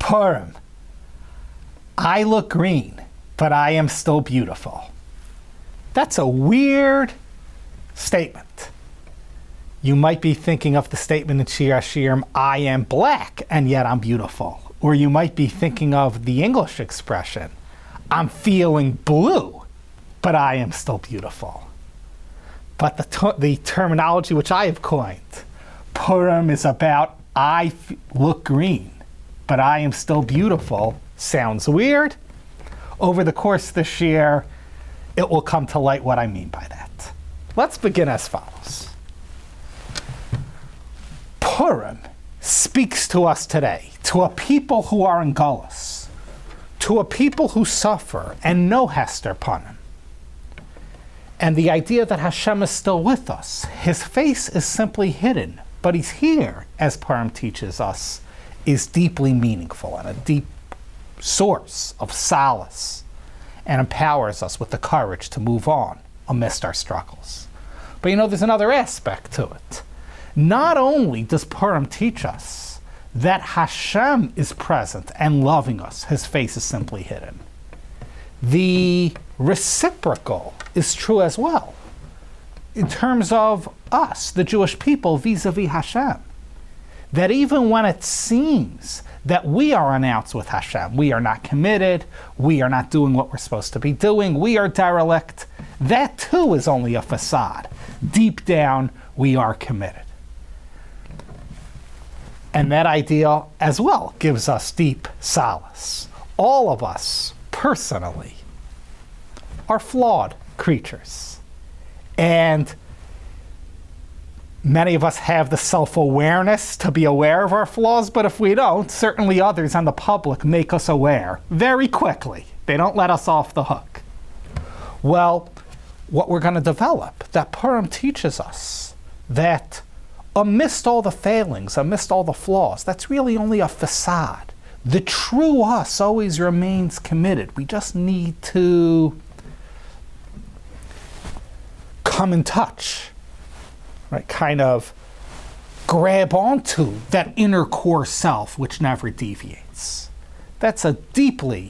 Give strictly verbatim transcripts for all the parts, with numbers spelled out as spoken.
Purim. I look green, but I am still beautiful. That's a weird statement. You might be thinking of the statement in Shir HaShirim, I am black and yet I'm beautiful. Or you might be thinking of the English expression, I'm feeling blue, but I am still beautiful. But the, ter- the terminology which I have coined, Purim is about I f- look green, but I am still beautiful, sounds weird. Over the course of this year, it will come to light what I mean by that. Let's begin as follows. Purim speaks to us today, to a people who are in Gullus, to a people who suffer and know Hester Punim. And the idea that Hashem is still with us, his face is simply hidden, but he's here, as Purim teaches us, is deeply meaningful and a deep source of solace and empowers us with the courage to move on amidst our struggles. But you know, there's another aspect to it. Not only does Purim teach us that Hashem is present and loving us, his face is simply hidden. The reciprocal is true as well in terms of us, the Jewish people, vis-a-vis Hashem. That even when it seems that we are announced with Hashem, we are not committed, we are not doing what we're supposed to be doing, we are derelict, that too is only a facade. Deep down, we are committed. And that idea as well gives us deep solace. All of us, personally, are flawed creatures. And many of us have the self-awareness to be aware of our flaws, but if we don't, certainly others and the public make us aware very quickly. They don't let us off the hook. Well, what we're going to develop, that Purim teaches us that amidst all the failings, amidst all the flaws, that's really only a facade. The true us always remains committed. We just need to come in touch, right? Kind of grab onto that inner core self which never deviates. That's a deeply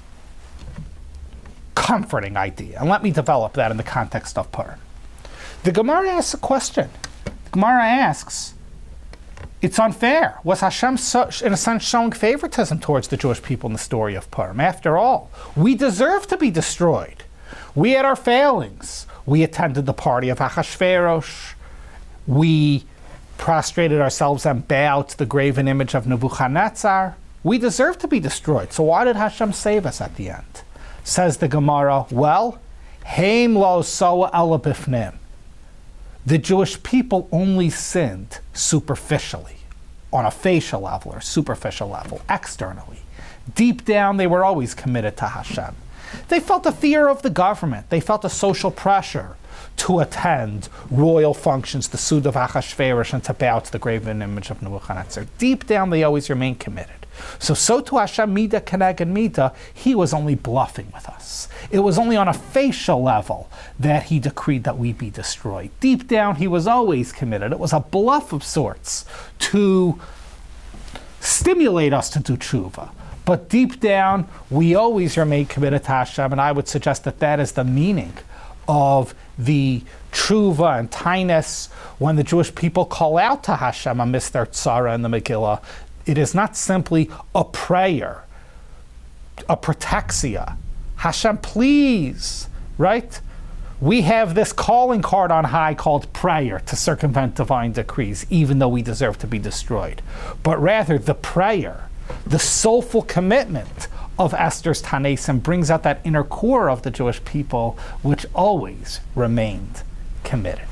comforting idea. And let me develop that in the context of Purim. The Gemara asks a question. The Gemara asks, it's unfair. Was Hashem, so, in a sense, showing favoritism towards the Jewish people in the story of Purim? After all, we deserve to be destroyed. We had our failings. We attended the party of Achashverosh. We prostrated ourselves and bowed to the graven image of Nebuchadnezzar. We deserve to be destroyed. So why did Hashem save us at the end? Says the Gemara, well, Heim lo soa ela bifnim. The Jewish people only sinned superficially, on a facial level or superficial level, externally. Deep down, they were always committed to Hashem. They felt the fear of the government. They felt the social pressure to attend royal functions, the Suda of Achashverosh, and to bow to the graven image of Nebuchadnezzar. Deep down, they always remained committed. So, so to Hashem, Mida Keneged Mida, he was only bluffing with us. It was only on a facial level that he decreed that we be destroyed. Deep down, he was always committed. It was a bluff of sorts to stimulate us to do tshuva. But deep down, we always remain committed to Hashem, and I would suggest that that is the meaning of the tshuva and tainus when the Jewish people call out to Hashem amidst their tzara in the Megillah. It is not simply a prayer, a protexia. Hashem, please, right? We have this calling card on high called prayer to circumvent divine decrees, even though we deserve to be destroyed. But rather, the prayer, the soulful commitment of Esther's Tanesim brings out that inner core of the Jewish people, which always remained committed.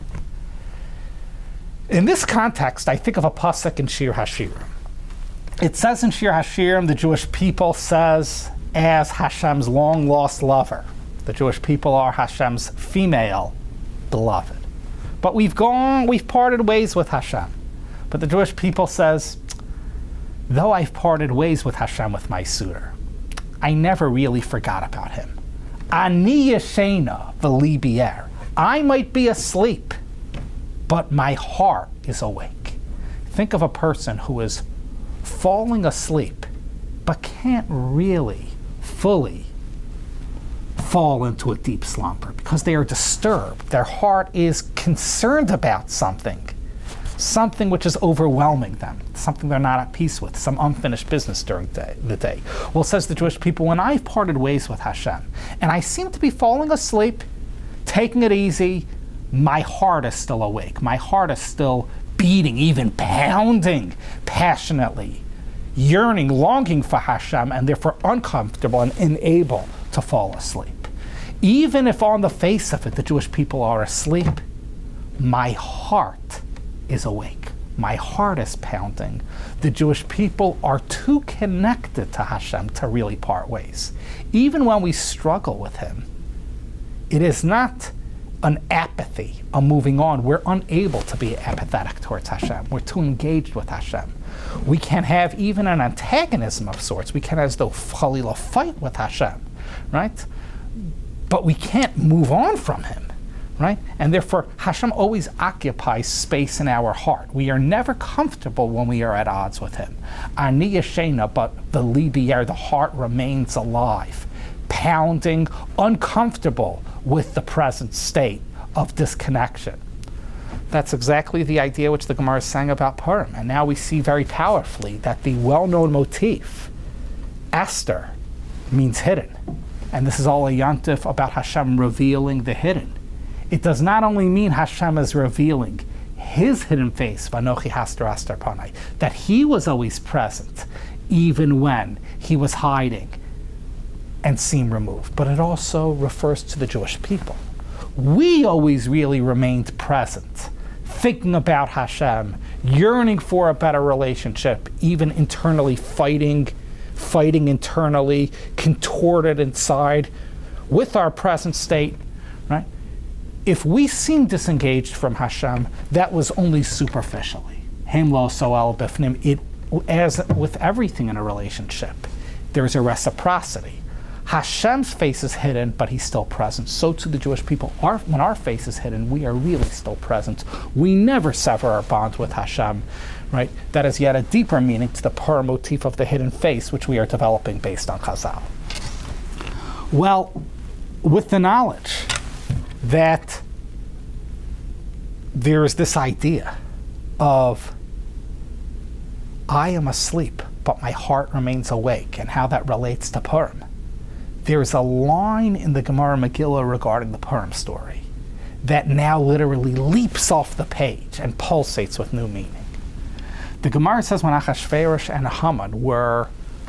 In this context, I think of a pasuk in Shir HaShirim. It says in Shir HaShirim, the Jewish people says, as Hashem's long-lost lover. The Jewish people are Hashem's female beloved. But we've gone, we've parted ways with Hashem. But the Jewish people says, though I've parted ways with Hashem with my suitor, I never really forgot about him. Ani yeshena v'li bi'er. I might be asleep, but my heart is awake. Think of a person who is falling asleep but can't really fully fall into a deep slumber because they are disturbed. Their heart is concerned about something, something which is overwhelming them, something they're not at peace with, some unfinished business during the day. The day. Well, says the Jewish people, when I've parted ways with Hashem and I seem to be falling asleep, taking it easy, my heart is still awake. My heart is still beating, even pounding passionately, yearning, longing for Hashem, and therefore uncomfortable and unable to fall asleep. Even if on the face of it the Jewish people are asleep, my heart is awake. My heart is pounding. The Jewish people are too connected to Hashem to really part ways. Even when we struggle with Him, it is not an apathy, a moving on. We're unable to be apathetic towards Hashem. We're too engaged with Hashem. We can have even an antagonism of sorts. We can, as though Chalila, fight with Hashem, right? But we can't move on from Him, right? And therefore, Hashem always occupies space in our heart. We are never comfortable when we are at odds with Him. Ani Yashena, but the libier, the heart remains alive, pounding, uncomfortable with the present state of disconnection. That's exactly the idea which the Gemara sang about Purim. And now we see very powerfully that the well-known motif, Esther, means hidden. And this is all a yontif about Hashem revealing the hidden. It does not only mean Hashem is revealing His hidden face, Vanochi Haster Aster Panai, that He was always present, even when He was hiding and seemed removed. But it also refers to the Jewish people. We always really remained present, thinking about Hashem, yearning for a better relationship, even internally fighting, fighting internally, contorted inside with our present state, right? If we seem disengaged from Hashem, that was only superficially. Hem lo soel bifnim. It, as with everything in a relationship, there's a reciprocity. Hashem's face is hidden, but He's still present. So to the Jewish people, our, when our face is hidden, we are really still present. We never sever our bond with Hashem, right? That is yet a deeper meaning to the Purim motif of the hidden face, which we are developing based on Chazal. Well, with the knowledge that there is this idea of I am asleep, but my heart remains awake, and how that relates to Purim. There's a line in the Gemara Megillah regarding the Purim story that now literally leaps off the page and pulsates with new meaning. The Gemara says when Achashverosh and Haman were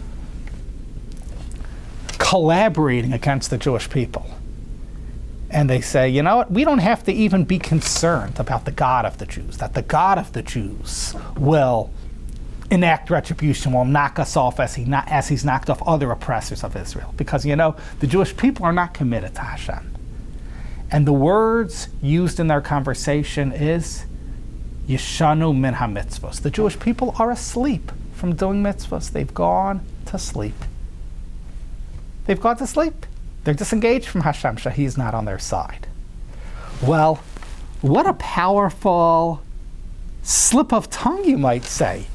collaborating against the Jewish people, and they say, you know what, we don't have to even be concerned about the God of the Jews, that the God of the Jews will enact retribution, will knock us off as he not, as he's knocked off other oppressors of Israel. Because, you know, the Jewish people are not committed to Hashem. And the words used in their conversation is Yeshanu min ha-mitzvos. The Jewish people are asleep from doing mitzvos. They've gone to sleep. They've gone to sleep. They're disengaged from Hashem, so He's not on their side. Well, what a powerful slip of tongue, you might say,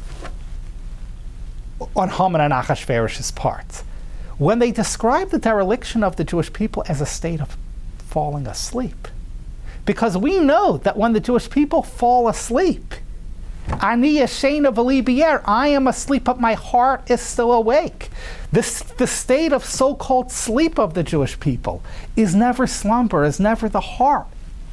on Haman and Achashverosh's part, when they describe the dereliction of the Jewish people as a state of falling asleep. Because we know that when the Jewish people fall asleep, Ani yashena v'li bi'er, I am asleep, but my heart is still awake. This, the state of so-called sleep of the Jewish people is never slumber, is never the heart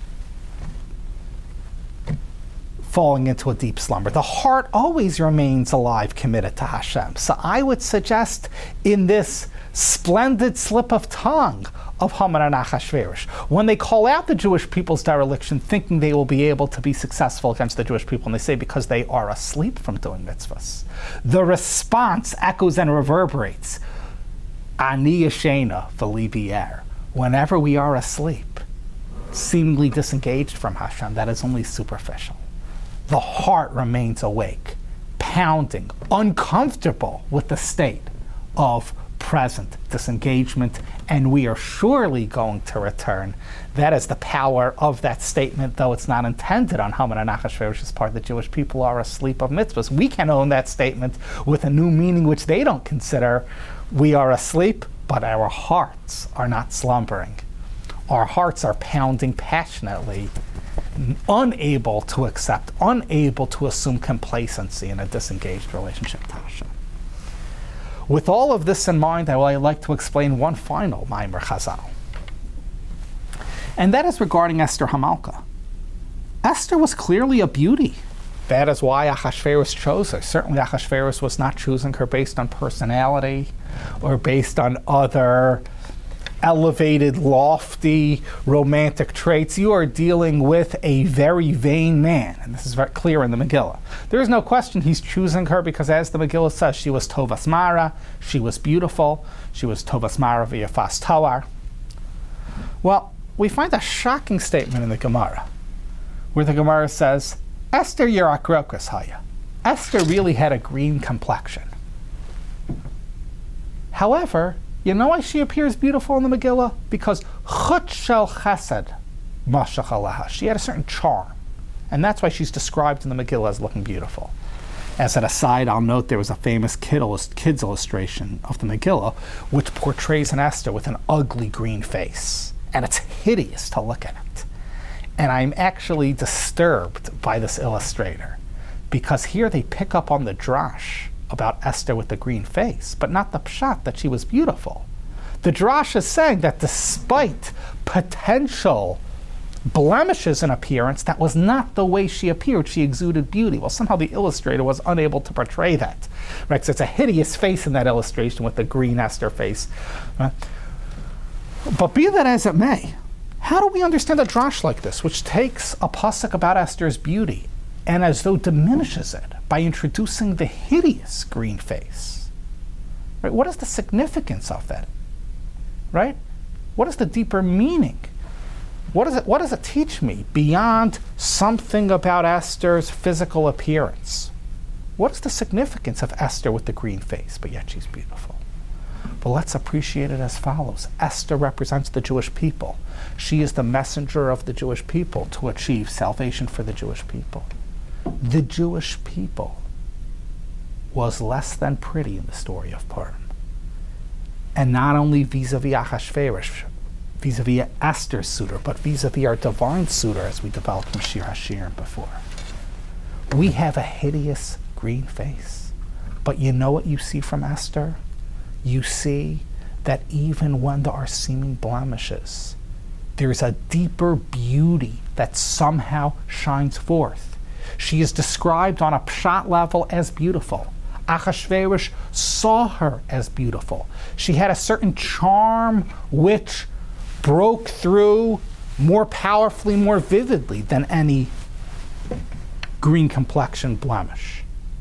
falling into a deep slumber. The heart always remains alive, committed to Hashem. So I would suggest in this splendid slip of tongue of Haman and Achashverosh, when they call out the Jewish people's dereliction, thinking they will be able to be successful against the Jewish people, and they say because they are asleep from doing mitzvahs, the response echoes and reverberates, Ani yashena v'li bi'er. Whenever we are asleep, seemingly disengaged from Hashem, that is only superficial. The heart remains awake, pounding, uncomfortable with the state of present disengagement, and we are surely going to return. That is the power of that statement, though it's not intended on Haman and Achashverosh's part. The Jewish people are asleep of mitzvahs. We can own that statement with a new meaning which they don't consider. We are asleep, but our hearts are not slumbering. Our hearts are pounding passionately, unable to accept, unable to assume complacency in a disengaged relationship to Hashem. With all of this in mind, I would like to explain one final Maimer Chazal. And that is regarding Esther Hamalka. Esther was clearly a beauty. That is why Achashverosh chose her. Certainly Achashverosh was not choosing her based on personality or based on other elevated, lofty, romantic traits. You are dealing with a very vain man, and this is very clear in the Megillah. There is no question he's choosing her because, as the Megillah says, she was Tovas Mara, she was beautiful, she was Tovas Mara v'yafas Tawar. Well, we find a shocking statement in the Gemara, where the Gemara says, Esther Yerak Rokas Haya. Esther really had a green complexion. However, you know why she appears beautiful in the Megillah? Because Chut Shel Chesed Mashach Aleha. She had a certain charm. And that's why she's described in the Megillah as looking beautiful. As an aside, I'll note there was a famous kid illust- kid's illustration of the Megillah which portrays an Esther with an ugly green face. And it's hideous to look at it. And I'm actually disturbed by this illustrator, because here they pick up on the drash about Esther with the green face, but not the pshat that she was beautiful. The drash is saying that despite potential blemishes in appearance, that was not the way she appeared. She exuded beauty. Well, somehow the illustrator was unable to portray that. Right? So it's a hideous face in that illustration with the green Esther face. Right? But be that as it may, how do we understand a drash like this, which takes a pasuk about Esther's beauty and as though diminishes it by introducing the hideous green face? Right? What is the significance of that? Right? What is the deeper meaning? What does it, what does it teach me beyond something about Esther's physical appearance? What is the significance of Esther with the green face, but yet she's beautiful? But let's appreciate it as follows. Esther represents the Jewish people. She is the messenger of the Jewish people to achieve salvation for the Jewish people. The Jewish people was less than pretty in the story of Purim. And not only vis-a-vis Achashverosh, vis-a-vis Esther's suitor, but vis-a-vis our divine suitor, as we developed from Shir HaShirim before. We have a hideous green face. But you know what you see from Esther? You see that even when there are seeming blemishes, there's a deeper beauty that somehow shines forth. She is described on a pshat level as beautiful. Achashverosh saw her as beautiful. She had a certain charm which broke through more powerfully, more vividly than any green complexion blemish.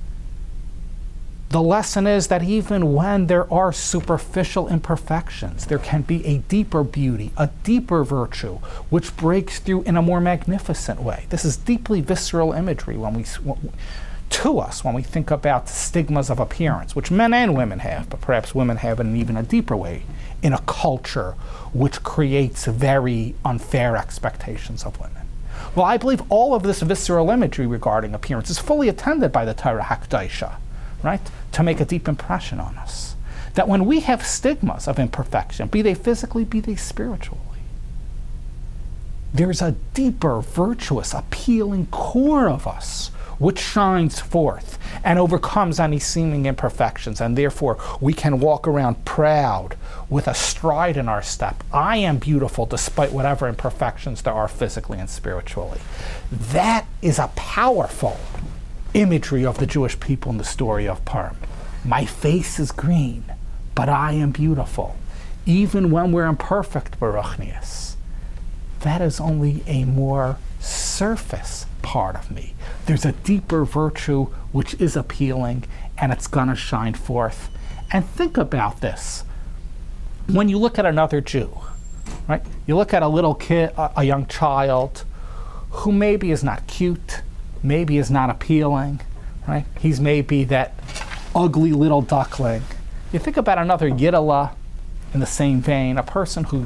The lesson is that even when there are superficial imperfections, there can be a deeper beauty, a deeper virtue, which breaks through in a more magnificent way. This is deeply visceral imagery when we, to us when we think about stigmas of appearance, which men and women have, but perhaps women have in even a deeper way, in a culture which creates very unfair expectations of women. Well, I believe all of this visceral imagery regarding appearance is fully attended by the Torah HaKadoshah, right, to make a deep impression on us. That when we have stigmas of imperfection, be they physically, be they spiritually, there's a deeper, virtuous, appealing core of us which shines forth and overcomes any seeming imperfections, and therefore we can walk around proud with a stride in our step. I am beautiful despite whatever imperfections there are physically and spiritually. That is a powerful imagery of the Jewish people in the story of Purim. My face is green, but I am beautiful. Even when we're imperfect, Baruch Nias, that is only a more surface part of me. There's a deeper virtue which is appealing, and it's going to shine forth. And think about this. When you look at another Jew, right? You look at a little kid, a, a young child, who maybe is not cute, maybe is not appealing, right? He's maybe that ugly little duckling, You think about another Yidala in the same vein, a person who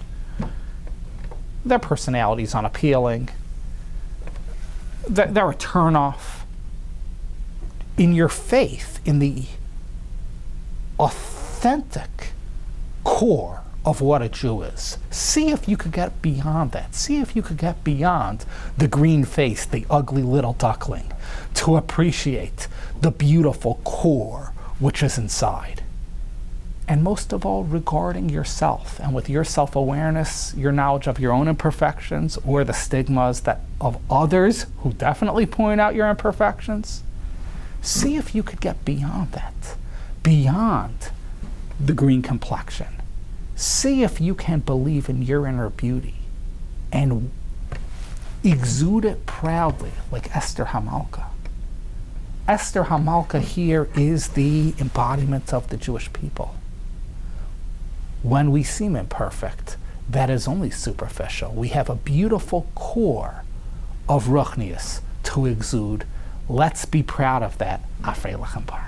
their personality is unappealing, they're, they're a turnoff. In your faith, in the authentic core of what a Jew is, see if you could get beyond that. See if you could get beyond the green face, the ugly little duckling, to appreciate the beautiful core which is inside. And most of all, regarding yourself, and with your self-awareness, your knowledge of your own imperfections, or the stigmas that of others who definitely point out your imperfections, see if you could get beyond that, beyond the green complexion. See if you can believe in your inner beauty and exude it proudly, like Esther Hamalka. Esther Hamalka here is the embodiment of the Jewish people. When we seem imperfect, that is only superficial. We have a beautiful core of Ruchnius to exude. Let's be proud of that. Afrei Lechem Bar.